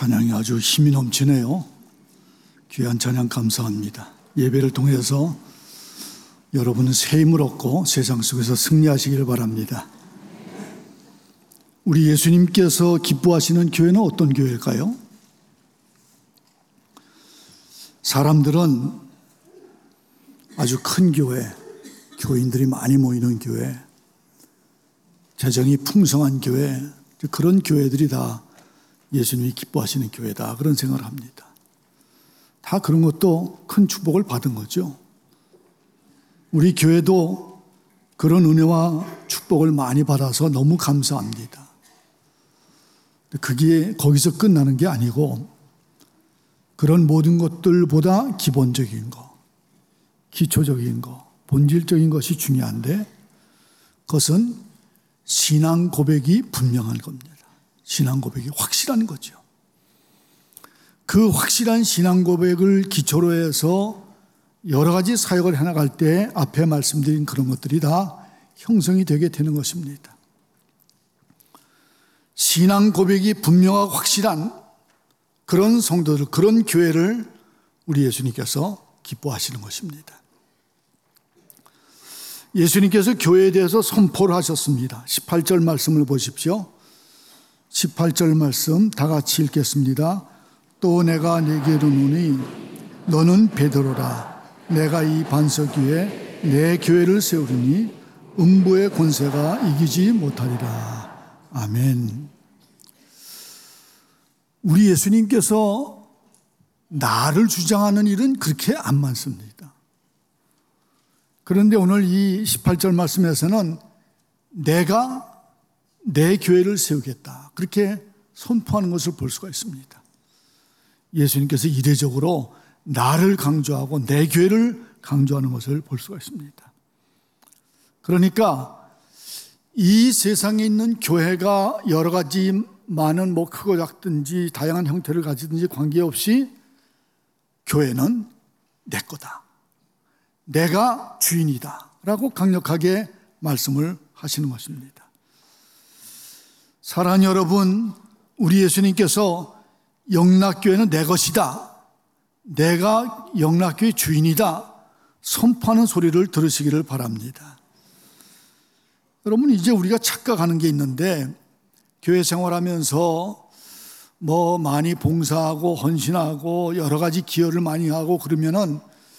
찬양이 아주 힘이 넘치네요. 귀한 찬양 감사합니다. 예배를 통해서 여러분은 새 힘을 얻고 세상 속에서 승리하시길 바랍니다. 우리 예수님께서 기뻐하시는 교회는 어떤 교회일까요? 사람들은 아주 큰 교회, 교인들이 많이 모이는 교회, 재정이 풍성한 교회, 그런 교회들이 다 예수님이 기뻐하시는 교회다, 그런 생각을 합니다. 다 그런 것도 큰 축복을 받은 거죠. 우리 교회도 그런 은혜와 축복을 많이 받아서 너무 감사합니다. 그게 거기서 끝나는 게 아니고 그런 모든 것들보다 기본적인 거, 기초적인 거, 본질적인 것이 중요한데 그것은 신앙 고백이 분명한 겁니다. 신앙 고백이 확실한 거죠. 그 확실한 신앙 고백을 기초로 해서 여러 가지 사역을 해나갈 때 앞에 말씀드린 그런 것들이 다 형성이 되게 되는 것입니다. 신앙 고백이 분명하고 확실한 그런 성도들, 그런 교회를 우리 예수님께서 기뻐하시는 것입니다. 예수님께서 교회에 대해서 선포를 하셨습니다. 18절 말씀을 보십시오. 18절 말씀 다 같이 읽겠습니다. 또 내가 네게 이르노니 너는 베드로라. 내가 이 반석 위에 내 교회를 세우리니 음부의 권세가 이기지 못하리라. 아멘. 우리 예수님께서 나를 주장하는 일은 그렇게 안 많습니다. 그런데 오늘 이 18절 말씀에서는 내가 내 교회를 세우겠다, 그렇게 선포하는 것을 볼 수가 있습니다. 예수님께서 이례적으로 나를 강조하고 내 교회를 강조하는 것을 볼 수가 있습니다. 그러니까 이 세상에 있는 교회가 여러 가지 많은 크고 작든지 다양한 형태를 가지든지 관계없이 교회는 내 거다, 내가 주인이다 라고 강력하게 말씀을 하시는 것입니다. 사랑하는 여러분, 우리 예수님께서 영락교회는 내 것이다, 내가 영락교회 주인이다 선포하는 소리를 들으시기를 바랍니다. 여러분, 이제 우리가 착각하는 게 있는데 교회 생활하면서 많이 봉사하고 헌신하고 여러 가지 기여를 많이 하고 그러면은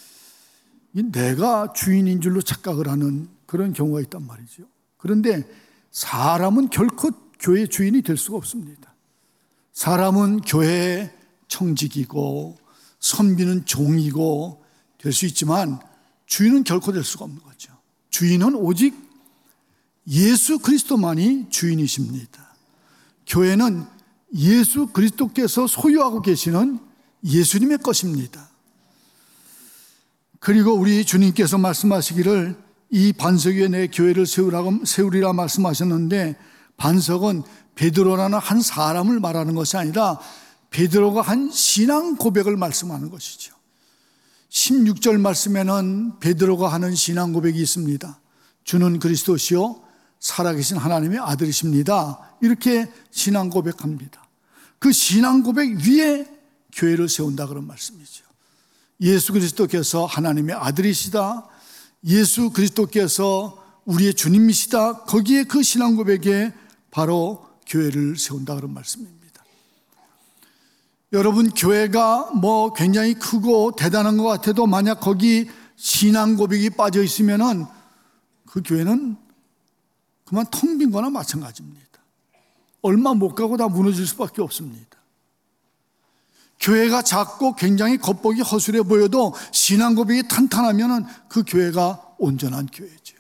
내가 주인인 줄로 착각을 하는 그런 경우가 있단 말이죠. 그런데 사람은 결코 교회 주인이 될 수가 없습니다. 사람은 교회의 청직이고 섬기는 종이고 될 수 있지만 주인은 결코 될 수가 없는 거죠. 주인은 오직 예수 그리스도만이 주인이십니다. 교회는 예수 그리스도께서 소유하고 계시는 예수님의 것입니다. 그리고 우리 주님께서 말씀하시기를 이 반석 위에 내 교회를 세우리라 말씀하셨는데 반석은 베드로라는 한 사람을 말하는 것이 아니라 베드로가 한 신앙 고백을 말씀하는 것이죠. 16절 말씀에는 베드로가 하는 신앙 고백이 있습니다. 주는 그리스도시요 살아계신 하나님의 아들이십니다. 이렇게 신앙 고백합니다. 그 신앙 고백 위에 교회를 세운다 그런 말씀이죠. 예수 그리스도께서 하나님의 아들이시다, 예수 그리스도께서 우리의 주님이시다, 거기에 그 신앙 고백에 바로 교회를 세운다 그런 말씀입니다. 여러분, 교회가 굉장히 크고 대단한 것 같아도 만약 거기 신앙 고백이 빠져 있으면은 그 교회는 그만 텅 빈 거나 마찬가지입니다. 얼마 못 가고 다 무너질 수밖에 없습니다. 교회가 작고 굉장히 겉보기 허술해 보여도 신앙 고백이 탄탄하면은 그 교회가 온전한 교회죠.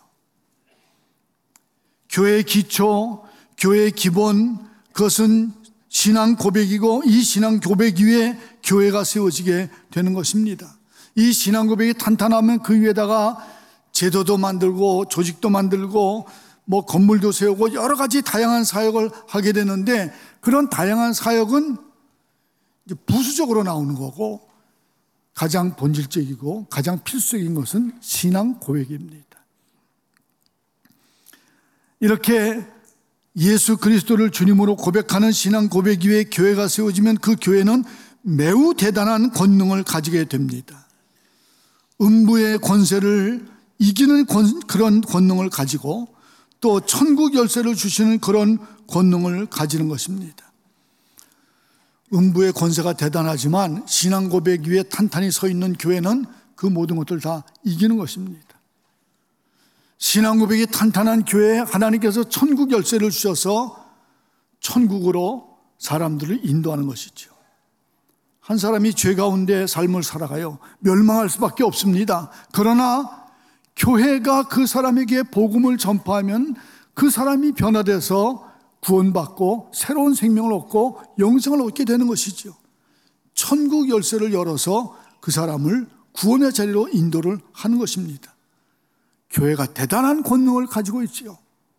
교회의 기초, 교회의 기본, 그것은 신앙 고백이고 이 신앙 고백 위에 교회가 세워지게 되는 것입니다. 이 신앙 고백이 탄탄하면 그 위에다가 제도도 만들고 조직도 만들고 건물도 세우고 여러 가지 다양한 사역을 하게 되는데 그런 다양한 사역은 이제 부수적으로 나오는 거고 가장 본질적이고 가장 필수적인 것은 신앙 고백입니다. 이렇게 예수 그리스도를 주님으로 고백하는 신앙 고백 위에 교회가 세워지면 그 교회는 매우 대단한 권능을 가지게 됩니다. 음부의 권세를 이기는 그런 권능을 가지고 또 천국 열쇠를 주시는 그런 권능을 가지는 것입니다. 음부의 권세가 대단하지만 신앙 고백 위에 탄탄히 서 있는 교회는 그 모든 것들을 다 이기는 것입니다. 신앙 고백이 탄탄한 교회에 하나님께서 천국 열쇠를 주셔서 천국으로 사람들을 인도하는 것이죠. 한 사람이 죄 가운데 삶을 살아가요. 멸망할 수밖에 없습니다. 그러나 교회가 그 사람에게 복음을 전파하면 그 사람이 변화돼서 구원받고 새로운 생명을 얻고 영생을 얻게 되는 것이죠. 천국 열쇠를 열어서 그 사람을 구원의 자리로 인도를 하는 것입니다. 교회가 대단한 권능을 가지고 있지요.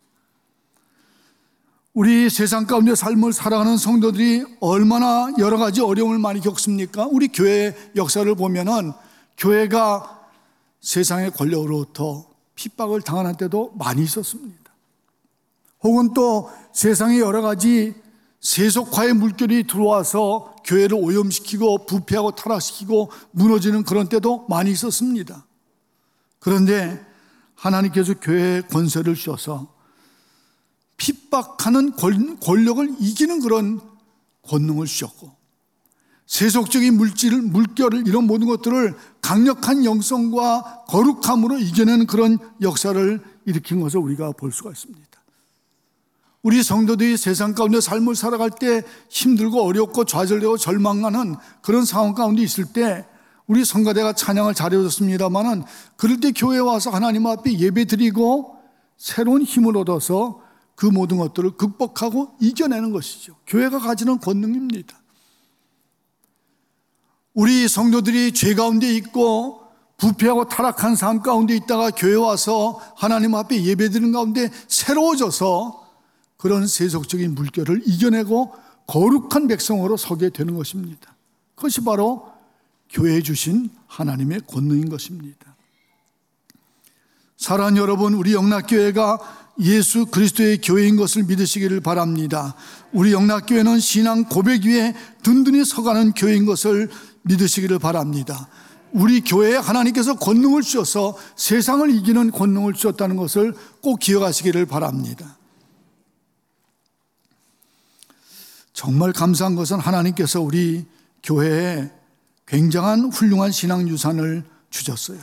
우리 세상 가운데 삶을 살아가는 성도들이 얼마나 여러 가지 어려움을 많이 겪습니까? 우리 교회의 역사를 보면은 교회가 세상의 권력으로부터 핍박을 당하는 때도 많이 있었습니다. 혹은 또 세상의 여러 가지 세속화의 물결이 들어와서 교회를 오염시키고 부패하고 타락시키고 무너지는 그런 때도 많이 있었습니다. 그런데 하나님께서 교회에 권세를 주셔서 핍박하는 권력을 이기는 그런 권능을 주셨고 세속적인 물결을 이런 모든 것들을 강력한 영성과 거룩함으로 이겨내는 그런 역사를 일으킨 것을 우리가 볼 수가 있습니다. 우리 성도들이 세상 가운데 삶을 살아갈 때 힘들고 어렵고 좌절되고 절망하는 그런 상황 가운데 있을 때 우리 성가대가 찬양을 잘해줬습니다마는 그럴 때 교회에 와서 하나님 앞에 예배드리고 새로운 힘을 얻어서 그 모든 것들을 극복하고 이겨내는 것이죠. 교회가 가지는 권능입니다. 우리 성도들이 죄 가운데 있고 부패하고 타락한 삶 가운데 있다가 교회에 와서 하나님 앞에 예배드리는 가운데 새로워져서 그런 세속적인 물결을 이겨내고 거룩한 백성으로 서게 되는 것입니다. 그것이 바로 교회에 주신 하나님의 권능인 것입니다. 사랑하는 여러분, 우리 영락교회가 예수 그리스도의 교회인 것을 믿으시기를 바랍니다. 우리 영락교회는 신앙 고백 위에 든든히 서가는 교회인 것을 믿으시기를 바랍니다. 우리 교회에 하나님께서 권능을 주셔서 세상을 이기는 권능을 주셨다는 것을 꼭 기억하시기를 바랍니다. 정말 감사한 것은 하나님께서 우리 교회에 굉장한 훌륭한 신앙 유산을 주셨어요.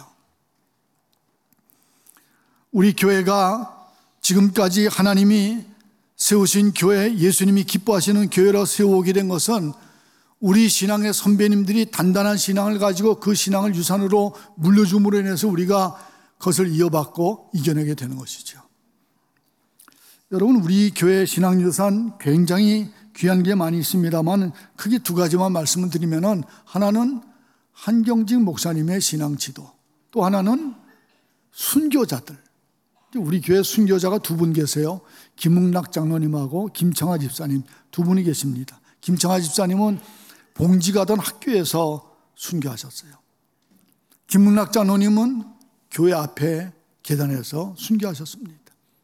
우리 교회가 지금까지 하나님이 세우신 교회, 예수님이 기뻐하시는 교회로 세워오게 된 것은 우리 신앙의 선배님들이 단단한 신앙을 가지고 그 신앙을 유산으로 물려줌으로 인해서 우리가 그것을 이어받고 이겨내게 되는 것이죠. 여러분, 우리 교회 신앙 유산 굉장히 귀한 게 많이 있습니다만 크게 두 가지만 말씀을 드리면은 하나는 한경직 목사님의 신앙 지도, 또 하나는 순교자들. 우리 교회 순교자가 두 분 계세요. 김흥락 장로님하고 김청아 집사님 두 분이 계십니다. 김청아 집사님은 봉지가던 학교에서 순교하셨어요. 김흥락 장로님은 교회 앞에 계단에서 순교하셨습니다.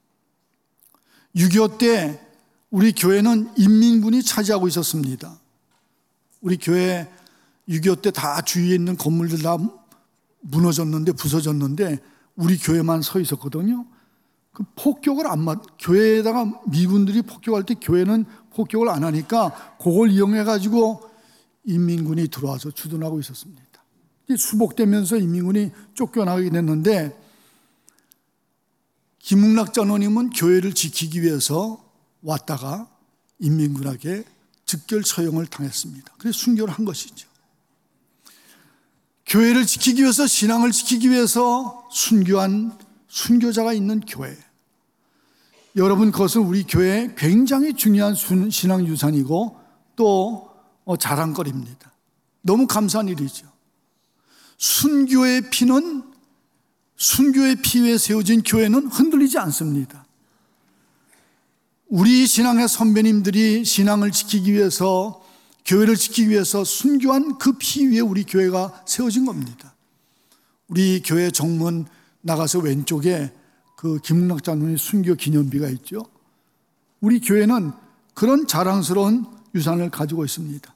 6.25 때 우리 교회는 인민군이 차지하고 있었습니다. 우리 교회 6.25 때 다 주위에 있는 건물들 다 무너졌는데 부서졌는데 우리 교회만 서 있었거든요. 그 폭격을 교회에다가 미군들이 폭격할 때 교회는 폭격을 안 하니까 그걸 이용해가지고 인민군이 들어와서 주둔하고 있었습니다. 수복되면서 인민군이 쫓겨나게 됐는데 김흥락 장로님은 교회를 지키기 위해서 왔다가 인민군에게 즉결 처형을 당했습니다. 그래서 순교를 한 것이죠. 교회를 지키기 위해서, 신앙을 지키기 위해서 순교한 순교자가 있는 교회. 여러분, 그것은 우리 교회에 굉장히 중요한 신앙 유산이고 또 자랑거리입니다. 너무 감사한 일이죠. 순교의 피 위에 세워진 교회는 흔들리지 않습니다. 우리 신앙의 선배님들이 신앙을 지키기 위해서, 교회를 지키기 위해서 순교한 그 피 위에 우리 교회가 세워진 겁니다. 우리 교회 정문 나가서 왼쪽에 그 김흥락 장로님 순교 기념비가 있죠. 우리 교회는 그런 자랑스러운 유산을 가지고 있습니다.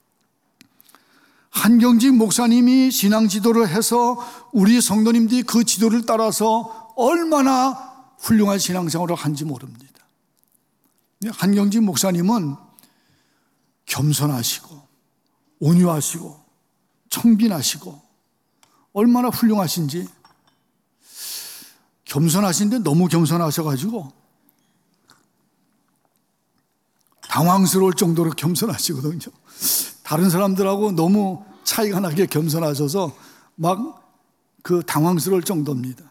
한경직 목사님이 신앙 지도를 해서 우리 성도님들이 그 지도를 따라서 얼마나 훌륭한 신앙생활을 한지 모릅니다. 한경직 목사님은 겸손하시고 온유하시고 청빈하시고 얼마나 훌륭하신지, 겸손하신데 너무 겸손하셔가지고 당황스러울 정도로 겸손하시거든요. 다른 사람들하고 너무 차이가 나게 겸손하셔서 막 그 당황스러울 정도입니다.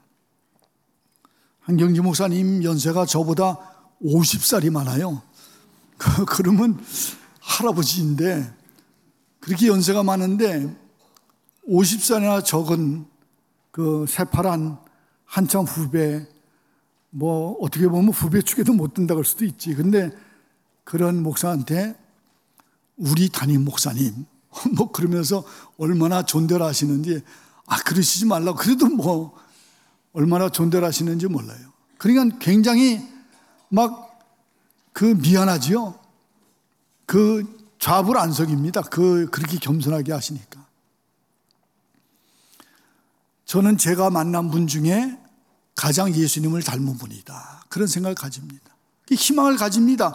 한경지 목사님 연세가 저보다 50살이 많아요. 그러면 할아버지인데, 그렇게 연세가 많은데 50살이나 적은 그 새파란 한참 후배, 뭐 어떻게 보면 후배 축에도 못 든다 그럴 수도 있지. 근데 그런 목사한테 우리 담임 목사님 뭐 그러면서 얼마나 존대를 하시는지, 그러시지 말라고, 그래도 뭐 얼마나 존대를 하시는지 몰라요. 그러니까 굉장히 막 미안하지요. 좌불안석입니다. 그렇게 겸손하게 하시니까. 저는 제가 만난 분 중에 가장 예수님을 닮은 분이다, 그런 생각을 가집니다. 희망을 가집니다.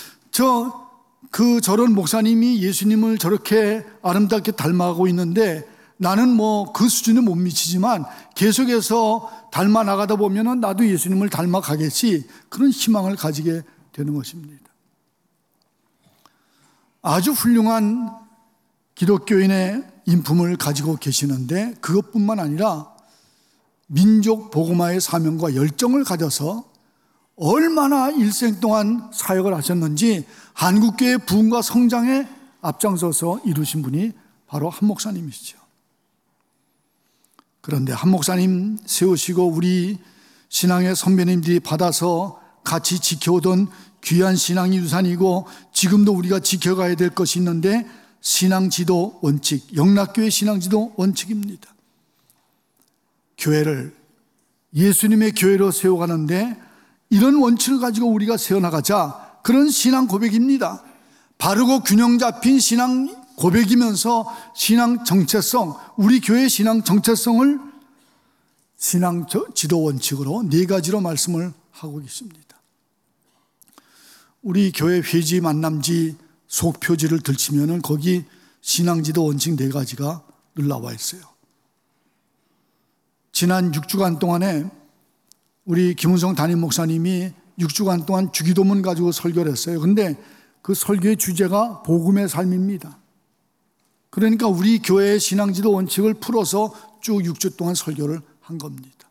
저런 목사님이 예수님을 저렇게 아름답게 닮아가고 있는데 나는 뭐 그 수준에 못 미치지만 계속해서 닮아 나가다 보면은 나도 예수님을 닮아가겠지, 그런 희망을 가지게 되는 것입니다. 아주 훌륭한 기독교인의 인품을 가지고 계시는데, 그것뿐만 아니라 민족 복음화의 사명과 열정을 가져서 얼마나 일생 동안 사역을 하셨는지 한국교회 부흥과 성장에 앞장서서 이루신 분이 바로 한 목사님이시죠. 그런데 한 목사님 세우시고 우리 신앙의 선배님들이 받아서 같이 지켜오던 귀한 신앙 유산이고 지금도 우리가 지켜가야 될 것이 있는데, 신앙지도 원칙, 영락교회 신앙지도 원칙입니다. 교회를 예수님의 교회로 세워가는데 이런 원칙을 가지고 우리가 세워나가자, 그런 신앙 고백입니다. 바르고 균형 잡힌 신앙 고백이면서 신앙 정체성, 우리 교회의 신앙 정체성을 신앙 지도 원칙으로 4가지로 말씀을 하고 있습니다. 우리 교회 회지 만남지 속표지를 들치면은 거기 신앙 지도 원칙 4가지가 늘 나와 있어요. 지난 6주간 동안에 우리 김은성 담임 목사님이 6주간 동안 주기도문 가지고 설교를 했어요. 근데 그 설교의 주제가 복음의 삶입니다. 그러니까 우리 교회의 신앙지도 원칙을 풀어서 쭉 6주 동안 설교를 한 겁니다.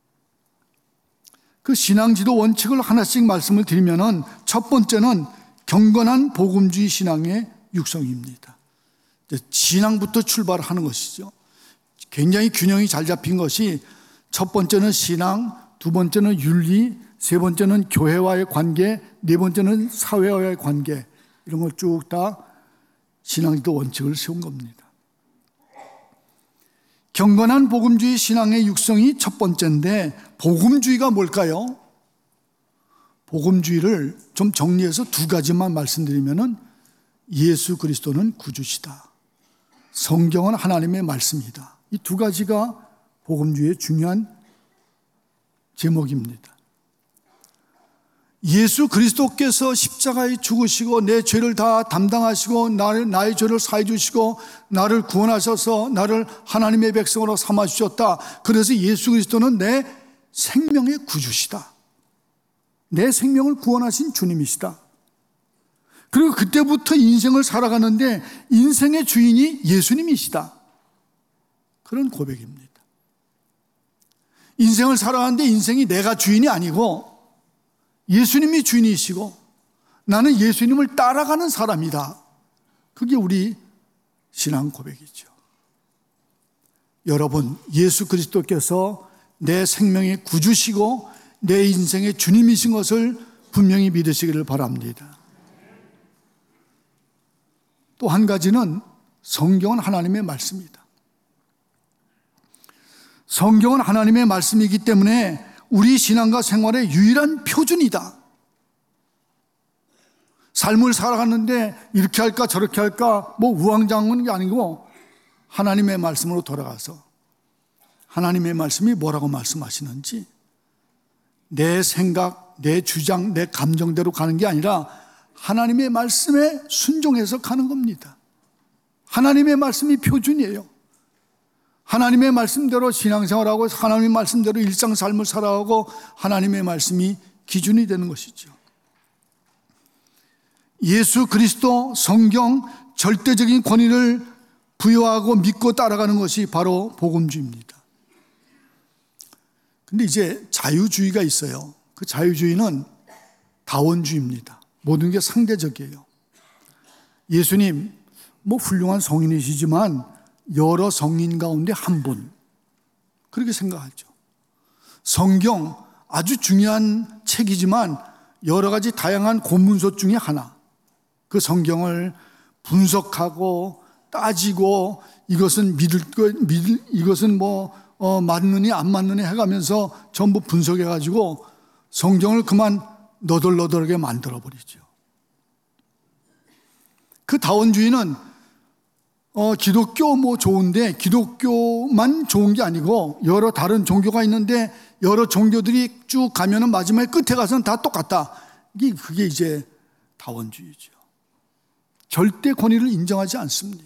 그 신앙지도 원칙을 하나씩 말씀을 드리면은, 첫 번째는 경건한 복음주의 신앙의 육성입니다. 신앙부터 출발하는 것이죠. 굉장히 균형이 잘 잡힌 것이, 첫 번째는 신앙, 두 번째는 윤리, 세 번째는 교회와의 관계, 네 번째는 사회와의 관계, 이런 걸 쭉 다 신앙지도 원칙을 세운 겁니다. 경건한 복음주의 신앙의 육성이 첫 번째인데, 복음주의가 뭘까요? 복음주의를 좀 정리해서 2가지만 말씀드리면은, 예수 그리스도는 구주시다, 성경은 하나님의 말씀이다. 이 2가지가 복음주의의 중요한 제목입니다. 예수 그리스도께서 십자가에 죽으시고 내 죄를 다 담당하시고 나의 죄를 사해 주시고 나를 구원하셔서 나를 하나님의 백성으로 삼아 주셨다. 그래서 예수 그리스도는 내 생명의 구주시다. 내 생명을 구원하신 주님이시다. 그리고 그때부터 인생을 살아가는데 인생의 주인이 예수님이시다. 그런 고백입니다. 인생을 살아가는데 인생이 내가 주인이 아니고 예수님이 주인이시고 나는 예수님을 따라가는 사람이다. 그게 우리 신앙 고백이죠. 여러분, 예수 그리스도께서 내 생명의 구주시고 내 인생의 주님이신 것을 분명히 믿으시기를 바랍니다. 또 한 가지는 성경은 하나님의 말씀이다. 성경은 하나님의 말씀이기 때문에 우리 신앙과 생활의 유일한 표준이다. 삶을 살아갔는데 이렇게 할까 저렇게 할까 뭐 우왕좌왕한 게 아니고 하나님의 말씀으로 돌아가서 하나님의 말씀이 뭐라고 말씀하시는지 내 생각, 내 주장, 내 감정대로 가는 게 아니라 하나님의 말씀에 순종해서 가는 겁니다. 하나님의 말씀이 표준이에요. 하나님의 말씀대로 신앙생활하고 하나님의 말씀대로 일상 삶을 살아가고 하나님의 말씀이 기준이 되는 것이죠. 예수 그리스도 성경 절대적인 권위를 부여하고 믿고 따라가는 것이 바로 복음주의입니다. 근데 이제 자유주의가 있어요. 그 자유주의는 다원주의입니다. 모든 게 상대적이에요. 예수님 뭐 훌륭한 성인이시지만 여러 성인 가운데 한 분, 그렇게 생각하죠. 성경 아주 중요한 책이지만 여러 가지 다양한 고문서 중에 하나, 그 성경을 분석하고 따지고 이것은 이것은 맞느니 안 맞느니 해가면서 전부 분석해가지고 성경을 그만 너덜너덜하게 만들어버리죠. 그 다원주의는 기독교 뭐 좋은데 기독교만 좋은 게 아니고 여러 다른 종교가 있는데 여러 종교들이 쭉 가면은 마지막에 끝에 가서는 다 똑같다. 그게 이제 다원주의죠. 절대 권위를 인정하지 않습니다.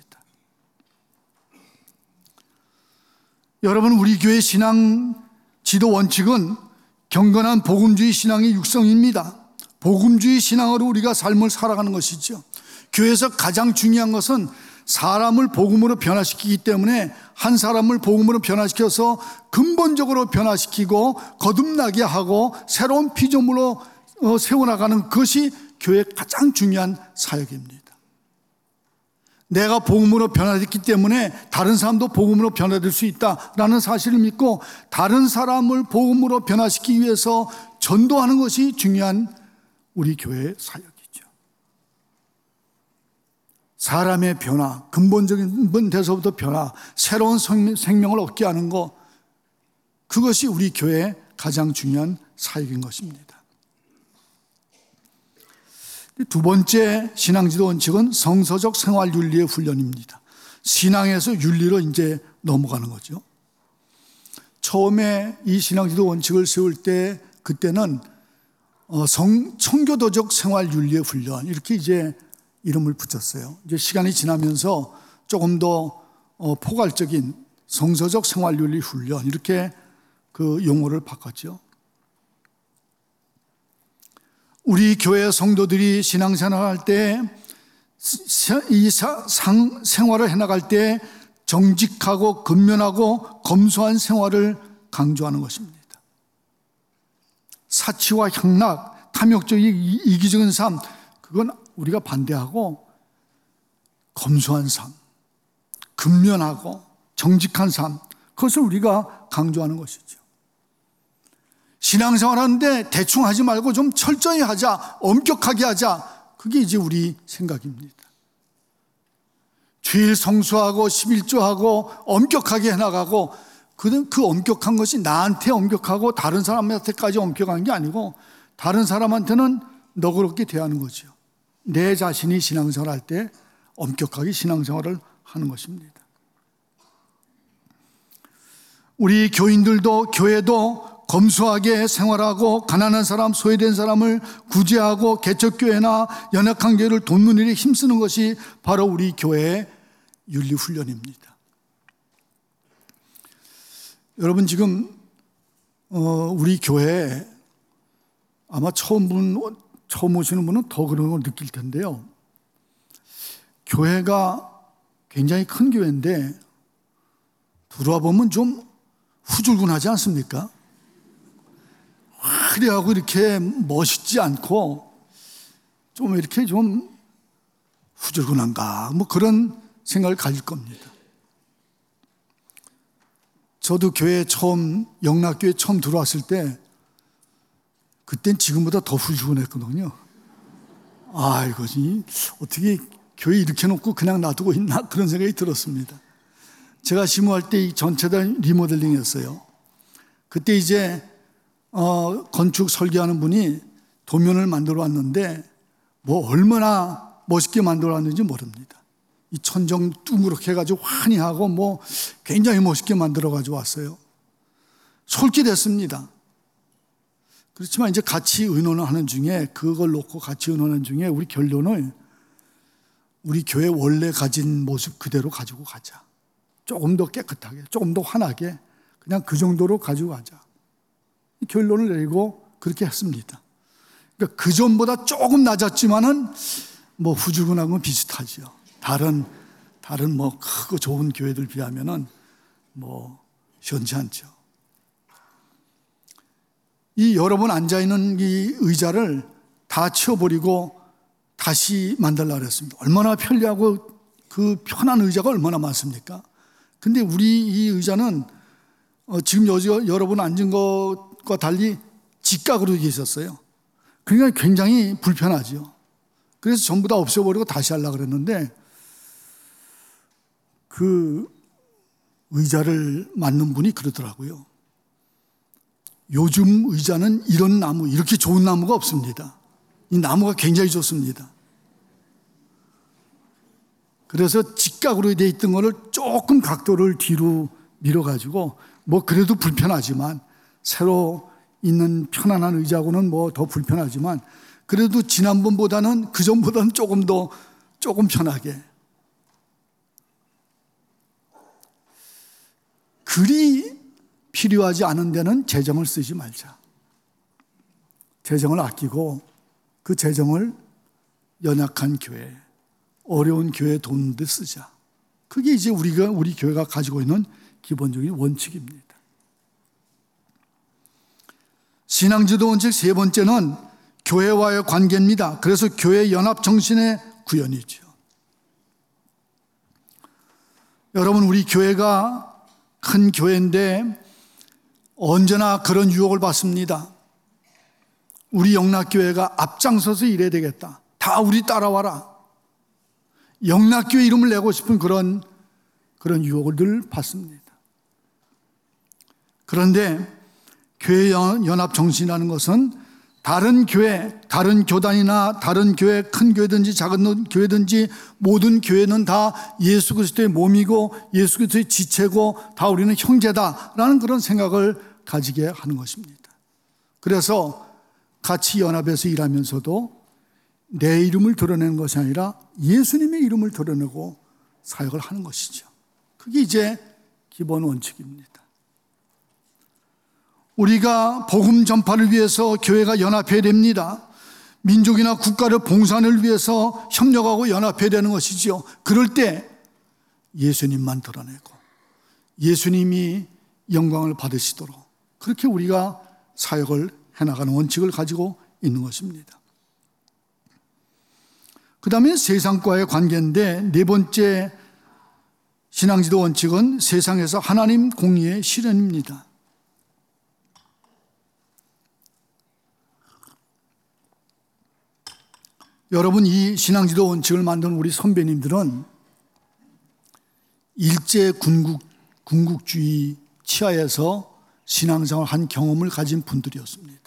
여러분, 우리 교회 신앙 지도 원칙은 경건한 복음주의 신앙의 육성입니다. 복음주의 신앙으로 우리가 삶을 살아가는 것이죠. 교회에서 가장 중요한 것은 사람을 복음으로 변화시키기 때문에 한 사람을 복음으로 변화시켜서 근본적으로 변화시키고 거듭나게 하고 새로운 피조물로 세워나가는 것이 교회의 가장 중요한 사역입니다. 내가 복음으로 변화됐기 때문에 다른 사람도 복음으로 변화될 수 있다라는 사실을 믿고 다른 사람을 복음으로 변화시키기 위해서 전도하는 것이 중요한 우리 교회의 사역이죠. 사람의 변화, 근본적인 데서부터 변화, 새로운 생명을 얻게 하는 것, 그것이 우리 교회의 가장 중요한 사역인 것입니다. 두 번째 신앙지도 원칙은 성서적 생활윤리의 훈련입니다. 신앙에서 윤리로 이제 넘어가는 거죠. 처음에 이 신앙지도 원칙을 세울 때 그때는 청교도적 생활윤리의 훈련 이렇게 이제 이름을 붙였어요. 이제 시간이 지나면서 조금 더 포괄적인 성서적 생활윤리 훈련 이렇게 그 용어를 바꿨죠. 우리 교회 성도들이 신앙생활할 때 이 생활을 해나갈 때 정직하고 근면하고 검소한 생활을 강조하는 것입니다. 사치와 향락, 탐욕적인 이기적인 삶, 그건 우리가 반대하고 검소한 삶, 근면하고 정직한 삶, 그것을 우리가 강조하는 것이죠. 신앙생활 하는데 대충 하지 말고 좀 철저히 하자, 엄격하게 하자, 그게 이제 우리 생각입니다. 주일 성수하고 11조하고 엄격하게 해나가고 그 엄격한 것이 나한테 엄격하고 다른 사람한테까지 엄격한 게 아니고 다른 사람한테는 너그럽게 대하는 거죠. 내 자신이 신앙생활 할 때 엄격하게 신앙생활을 하는 것입니다. 우리 교인들도 교회도 검소하게 생활하고 가난한 사람, 소외된 사람을 구제하고 개척교회나 연약한 교회를 돕는 일에 힘쓰는 것이 바로 우리 교회의 윤리훈련입니다. 여러분 지금 우리 교회에 아마 처음 오시는 분은 더 그런 걸 느낄 텐데요. 교회가 굉장히 큰 교회인데 들어와 보면 좀 후줄근하지 않습니까? 화려하고 이렇게 멋있지 않고 좀 이렇게 좀 후줄근한가 뭐 그런 생각을 가질 겁니다. 저도 영락교회 처음 들어왔을 때 그땐 지금보다 더 후줄근했거든요. 이거지 어떻게 교회 이렇게 놓고 그냥 놔두고 있나 그런 생각이 들었습니다. 제가 심호할 때 전체 다 리모델링했어요. 그때 이제 건축 설계하는 분이 도면을 만들어 왔는데 뭐 얼마나 멋있게 만들어놨는지 모릅니다. 이 천정 둥그렇게 해가지고 환희하고 뭐 굉장히 멋있게 만들어가지고 왔어요. 솔깃했습니다. 그렇지만 이제 같이 의논을 하는 중에, 그걸 놓고 같이 의논하는 중에 우리 결론을 우리 교회 원래 가진 모습 그대로 가지고 가자. 조금 더 깨끗하게, 조금 더 환하게, 그냥 그 정도로 가지고 가자. 결론을 내리고 그렇게 했습니다. 그러니까 그 전보다 조금 낮았지만은 뭐 후주군하고는 비슷하죠. 다른 뭐 크고 좋은 교회들 비하면은 뭐 시원치 않죠. 이 여러분 앉아있는 이 의자를 다 치워버리고 다시 만들려고 그랬습니다. 얼마나 편리하고 그 편한 의자가 얼마나 많습니까? 근데 우리 이 의자는 지금 여러분 앉은 것과 달리 직각으로 돼 있었어요. 그러니까 굉장히 불편하죠. 그래서 전부 다 없애버리고 다시 하려고 그랬는데, 그 의자를 만든 분이 그러더라고요. 요즘 의자는 이런 나무, 이렇게 좋은 나무가 없습니다. 이 나무가 굉장히 좋습니다. 그래서 직각으로 되어 있던 거를 조금 각도를 뒤로 밀어가지고, 뭐 그래도 불편하지만, 새로 있는 편안한 의자고는 뭐 더 불편하지만, 그래도 지난번보다는, 그전보다는 조금 편하게. 그리 필요하지 않은 데는 재정을 쓰지 말자. 재정을 아끼고 그 재정을 연약한 교회, 어려운 교회에 도는 데 쓰자. 그게 이제 우리 교회가 가지고 있는 기본적인 원칙입니다. 신앙지도 원칙 세 번째는 교회와의 관계입니다. 그래서 교회 연합 정신의 구현이죠. 여러분, 우리 교회가 큰 교회인데 언제나 그런 유혹을 받습니다. 우리 영락교회가 앞장서서 일해야 되겠다. 다 우리 따라와라. 영락교회 이름을 내고 싶은 그런 유혹을 늘 받습니다. 그런데 교회 연합 정신이라는 것은 다른 교회, 다른 교단이나 다른 교회, 큰 교회든지 작은 교회든지 모든 교회는 다 예수 그리스도의 몸이고 예수 그리스도의 지체고 다 우리는 형제다라는 그런 생각을 가지게 하는 것입니다. 그래서 같이 연합해서 일하면서도 내 이름을 드러내는 것이 아니라 예수님의 이름을 드러내고 사역을 하는 것이죠. 그게 이제 기본 원칙입니다. 우리가 복음 전파를 위해서 교회가 연합해야 됩니다. 민족이나 국가를 봉사를 위해서 협력하고 연합해야 되는 것이죠. 그럴 때 예수님만 드러내고 예수님이 영광을 받으시도록 그렇게 우리가 사역을 해나가는 원칙을 가지고 있는 것입니다. 그 다음에 세상과의 관계인데, 네 번째 신앙지도 원칙은 세상에서 하나님 공의의 실현입니다. 여러분, 이 신앙지도 원칙을 만든 우리 선배님들은 일제 군국주의 치하에서 신앙생활 한 경험을 가진 분들이었습니다.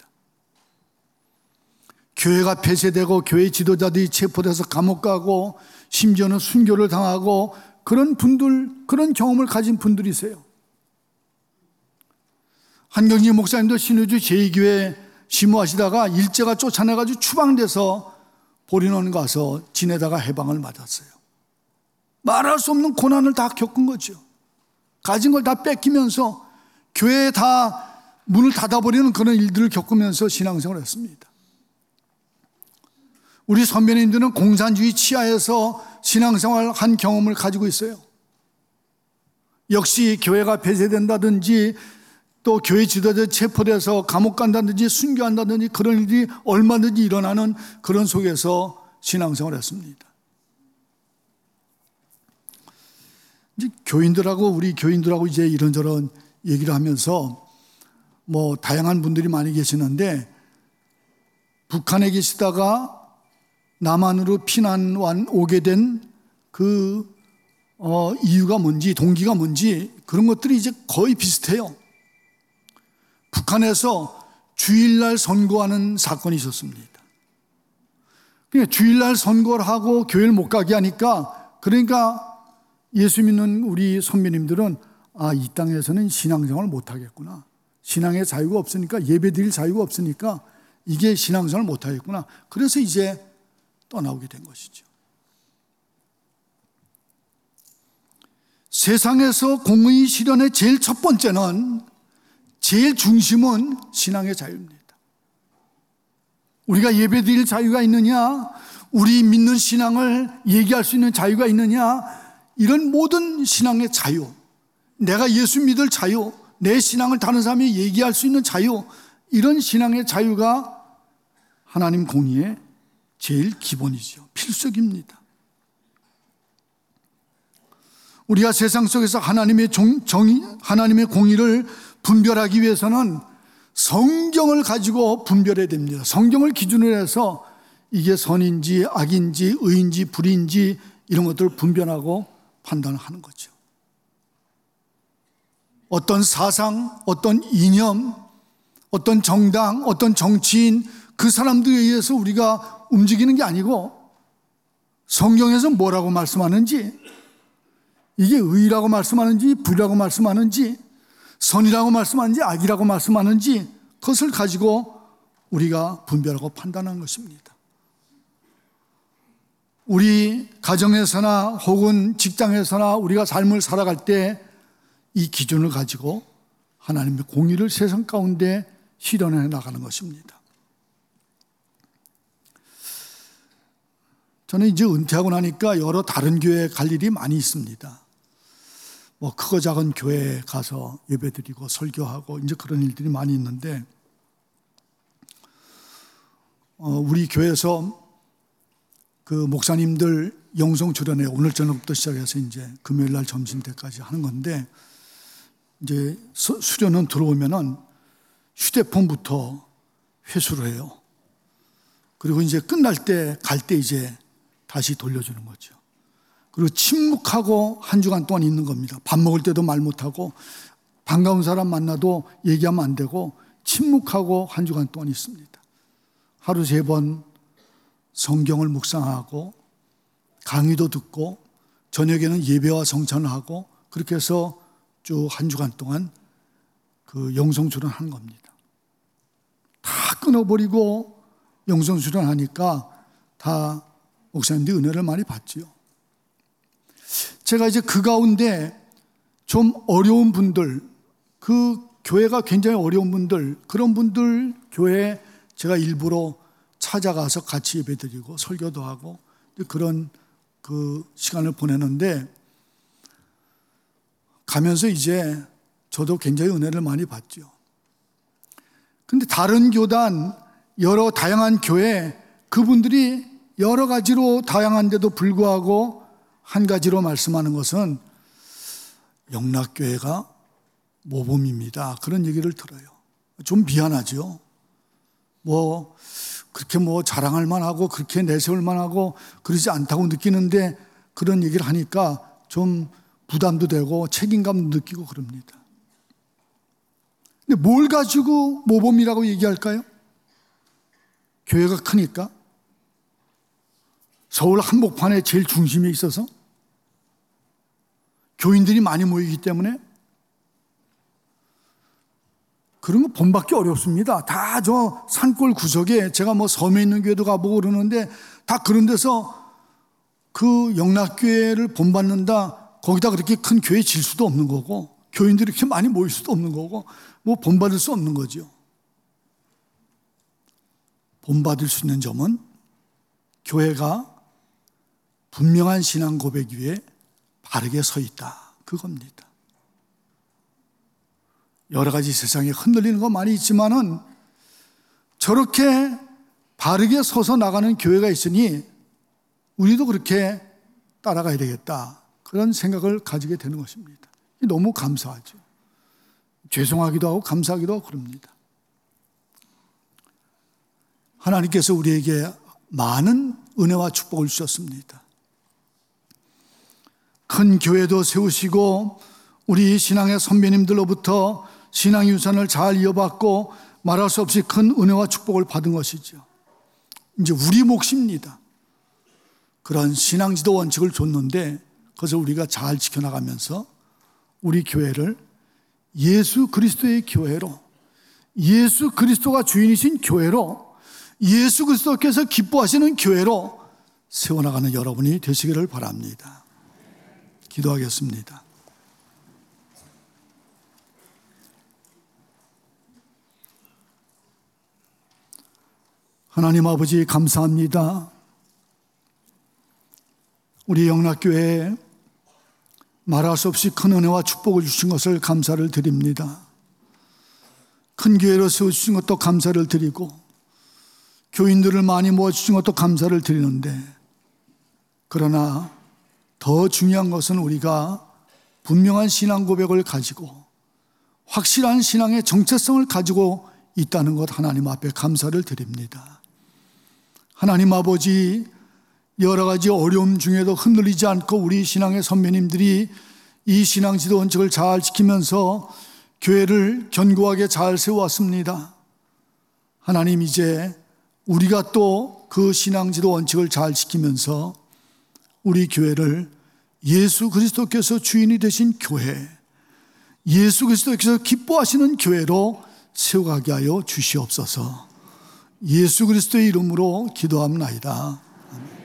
교회가 폐쇄되고 교회 지도자들이 체포돼서 감옥 가고 심지어는 순교를 당하고 그런 경험을 가진 분들이세요. 한경진 목사님도 신의주 제2교회 심호하시다가 일제가 쫓아내가지고 추방돼서 보리논 가서 지내다가 해방을 맞았어요. 말할 수 없는 고난을 다 겪은 거죠. 가진 걸 다 뺏기면서 교회에 다 문을 닫아버리는 그런 일들을 겪으면서 신앙생활을 했습니다. 우리 선배님들은 공산주의 치하에서 신앙생활 한 경험을 가지고 있어요. 역시 교회가 폐쇄된다든지 또 교회 지도자 체포돼서 감옥 간다든지 순교한다든지 그런 일이 얼마든지 일어나는 그런 속에서 신앙생활을 했습니다. 이제 우리 교인들하고 이제 이런저런 얘기를 하면서 뭐 다양한 분들이 많이 계시는데, 북한에 계시다가 남한으로 피난 오게 된 그 이유가 뭔지, 동기가 뭔지 그런 것들이 이제 거의 비슷해요. 북한에서 주일날 선거하는 사건이 있었습니다. 그러니까 주일날 선거를 하고 교회를 못 가게 하니까, 그러니까 예수 믿는 우리 선배님들은 이 땅에서는 신앙생활을 못 하겠구나. 신앙의 자유가 없으니까, 예배 드릴 자유가 없으니까 이게 신앙생활을 못 하겠구나. 그래서 이제 떠나오게 된 것이죠. 세상에서 공의 실현의 제일 첫 번째는, 제일 중심은 신앙의 자유입니다. 우리가 예배 드릴 자유가 있느냐, 우리 믿는 신앙을 얘기할 수 있는 자유가 있느냐, 이런 모든 신앙의 자유, 내가 예수 믿을 자유, 내 신앙을 다른 사람이 얘기할 수 있는 자유, 이런 신앙의 자유가 하나님 공의의 제일 기본이죠. 필수적입니다. 우리가 세상 속에서 하나님의 하나님의 공의를 분별하기 위해서는 성경을 가지고 분별해야 됩니다. 성경을 기준으로 해서 이게 선인지 악인지 의인지 불의인지 이런 것들을 분별하고 판단하는 거죠. 어떤 사상, 어떤 이념, 어떤 정당, 어떤 정치인, 그 사람들에 의해서 우리가 움직이는 게 아니고, 성경에서 뭐라고 말씀하는지, 이게 의라고 말씀하는지 불이라고 말씀하는지, 선이라고 말씀하는지 악이라고 말씀하는지, 그것을 가지고 우리가 분별하고 판단하는 것입니다. 우리 가정에서나 혹은 직장에서나 우리가 삶을 살아갈 때 이 기준을 가지고 하나님의 공의를 세상 가운데 실현해 나가는 것입니다. 저는 이제 은퇴하고 나니까 여러 다른 교회에 갈 일이 많이 있습니다. 뭐 크고 작은 교회에 가서 예배드리고 설교하고 이제 그런 일들이 많이 있는데, 우리 교회에서 그 목사님들 영성 출연회 오늘 저녁부터 시작해서 이제 금요일 날 점심 때까지 하는 건데, 이제 수련은 들어오면은 휴대폰부터 회수를 해요. 그리고 이제 끝날 때 갈 때 이제 다시 돌려주는 거죠. 그리고 침묵하고 한 주간 동안 있는 겁니다. 밥 먹을 때도 말 못하고, 반가운 사람 만나도 얘기하면 안 되고 침묵하고 한 주간 동안 있습니다. 하루 3번 성경을 묵상하고 강의도 듣고 저녁에는 예배와 성찬을 하고, 그렇게 해서 쭉 한 주간 동안 그 영성수련 하는 겁니다. 다 끊어버리고 영성수련 하니까 다 목사님들이 은혜를 많이 받지요. 제가 이제 그 가운데 좀 어려운 분들, 그 교회가 굉장히 어려운 분들, 그런 분들 교회에 제가 일부러 찾아가서 같이 예배드리고 설교도 하고 그런 그 시간을 보내는데, 가면서 이제 저도 굉장히 은혜를 많이 받죠. 근데 다른 교단, 여러 다양한 교회, 그분들이 여러 가지로 다양한데도 불구하고 한 가지로 말씀하는 것은 영락교회가 모범입니다. 그런 얘기를 들어요. 좀 미안하죠. 뭐 그렇게 뭐 자랑할 만하고 그렇게 내세울 만하고 그러지 않다고 느끼는데, 그런 얘기를 하니까 좀 부담도 되고 책임감도 느끼고 그럽니다. 근데 뭘 가지고 모범이라고 얘기할까요? 교회가 크니까? 서울 한복판에 제일 중심에 있어서? 교인들이 많이 모이기 때문에? 그런 거 본받기 어렵습니다. 다 저 산골 구석에, 제가 뭐 섬에 있는 교회도 가보고 그러는데 다 그런 데서 그 영락교회를 본받는다, 거기다 그렇게 큰 교회 질 수도 없는 거고, 교인들이 이렇게 많이 모일 수도 없는 거고, 뭐 본받을 수 없는 거죠. 본받을 수 있는 점은 교회가 분명한 신앙 고백 위에 바르게 서 있다, 그겁니다. 여러 가지 세상에 흔들리는 거 많이 있지만은 저렇게 바르게 서서 나가는 교회가 있으니 우리도 그렇게 따라가야 되겠다, 그런 생각을 가지게 되는 것입니다. 너무 감사하죠. 죄송하기도 하고 감사하기도 하고 그럽니다. 하나님께서 우리에게 많은 은혜와 축복을 주셨습니다. 큰 교회도 세우시고 우리 신앙의 선배님들로부터 신앙 유산을 잘 이어받고 말할 수 없이 큰 은혜와 축복을 받은 것이죠. 이제 우리 몫입니다. 그런 신앙지도 원칙을 줬는데 그것을 우리가 잘 지켜나가면서 우리 교회를 예수 그리스도의 교회로, 예수 그리스도가 주인이신 교회로, 예수 그리스도께서 기뻐하시는 교회로 세워나가는 여러분이 되시기를 바랍니다. 기도하겠습니다. 하나님 아버지 감사합니다. 우리 영락교회에 말할 수 없이 큰 은혜와 축복을 주신 것을 감사를 드립니다. 큰 교회로 세워주신 것도 감사를 드리고 교인들을 많이 모아주신 것도 감사를 드리는데, 그러나 더 중요한 것은 우리가 분명한 신앙 고백을 가지고 확실한 신앙의 정체성을 가지고 있다는 것 하나님 앞에 감사를 드립니다. 하나님 아버지, 여러 가지 어려움 중에도 흔들리지 않고 우리 신앙의 선배님들이 이 신앙 지도 원칙을 잘 지키면서 교회를 견고하게 잘 세워왔습니다. 하나님, 이제 우리가 또 그 신앙 지도 원칙을 잘 지키면서 우리 교회를 예수 그리스도께서 주인이 되신 교회, 예수 그리스도께서 기뻐하시는 교회로 세워가게 하여 주시옵소서. 예수 그리스도의 이름으로 기도합나이다. 아멘.